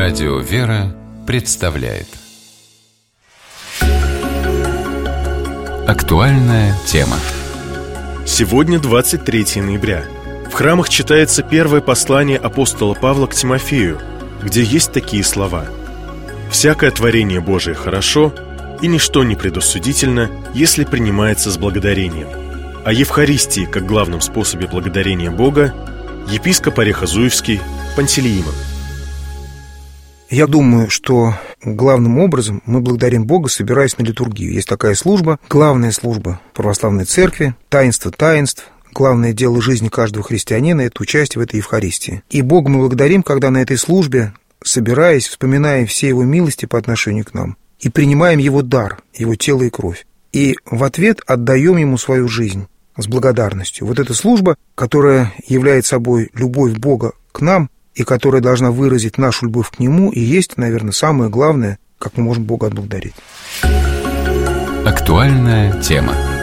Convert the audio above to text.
Радио «Вера» представляет актуальная тема. Сегодня 23 ноября. В храмах читается первое послание апостола Павла к Тимофею, где есть такие слова: «Всякое творение Божие хорошо, и ничто не предосудительно, если принимается с благодарением». О Евхаристии как главном способе благодарения Бога епископ Орехо-Зуевский Пантелеимон. Я думаю, что главным образом мы благодарим Бога, собираясь на литургию. Есть такая служба, главная служба православной церкви, таинство таинств. Главное дело жизни каждого христианина – это участие в этой Евхаристии. И Бога мы благодарим, когда на этой службе, собираясь, вспоминаем все Его милости по отношению к нам и принимаем Его дар, Его тело и кровь. И в ответ отдаем Ему свою жизнь с благодарностью. Вот эта служба, которая является собой любовь Бога к нам и которая должна выразить нашу любовь к Нему, и есть, наверное, самое главное, как мы можем Бога отблагодарить. Актуальная тема.